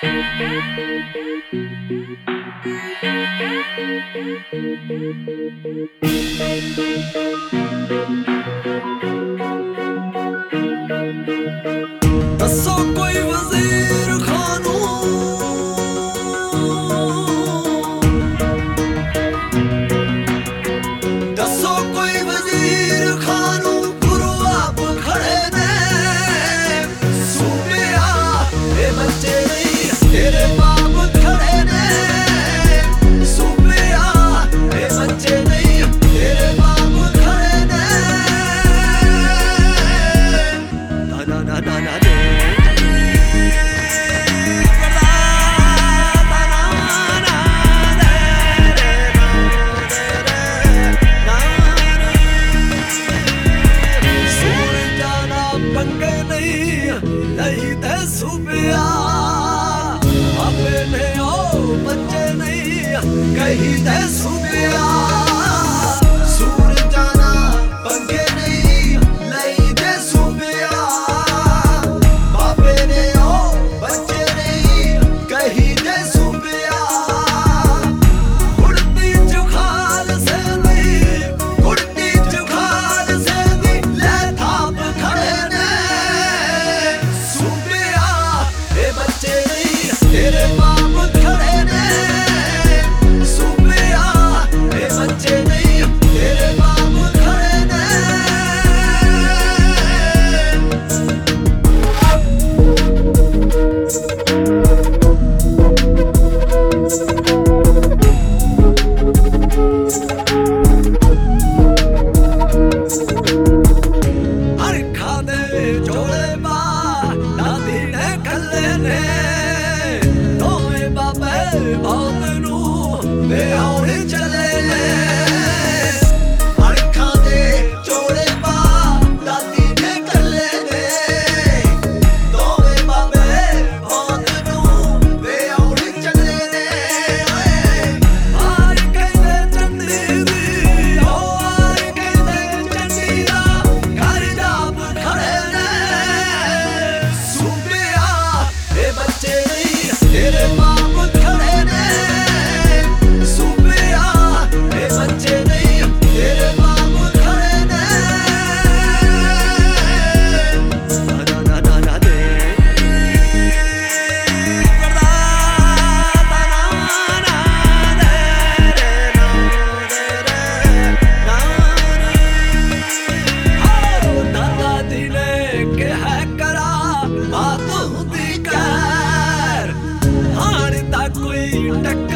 ਦੱਸੋ ਕੋਈ ਵਜ਼ੀਰ ਖਾਨੂ ਦੱਸੋ ਕੋਈ ਵਜ਼ੀਰ ਖਾਨੂ ਗੁਰੂ ਆਪ ਖੜੇ ਨੇ ਸੂਬਿਆ ਇਹ ਬੱਚੇ ਨਹੀਂ ਤੇਰੇ ਬਾਪ ਖੜੇ ਨੇ ਸੂਬਿਆ ਇਹ ਬੱਚੇ ਨਹੀਂ ਤੇਰੇ ਬਾਪ ਖੜੇ ਨੇ ਨਾ ਨਾ ਨਾ ਨਾ नहीं ते सूबिया अपने ओ बच्चे नहीं कहीं ते सूबिया सूर जाना पंगे नहीं नहीं ते सूबिया अपने ओ बच्चे नहीं कहीं ते सूबिया उड़ती जुखाल से नहीं उड़ती जुखाल से नहीं ले थाप खड़े ने तेरे बाप खड़े ने सूबिया ये बच्चे नहीं तेरे बाप खड़े ने हर खाने जोड़े बा दादी ने कल्ले ने बहुत नू वे आउणे चले ने अरखां दे जोड़े पा दादी ने कल्ले ने दोवे बाबे बहुत नू वे आउणे चले ने आर कहंदे चंदी दी ओ आर कहंदे चंदी दा घर जाप खड़े ने सूबिया ए बच्चे नहीं तेरे बाप कोई टक्कर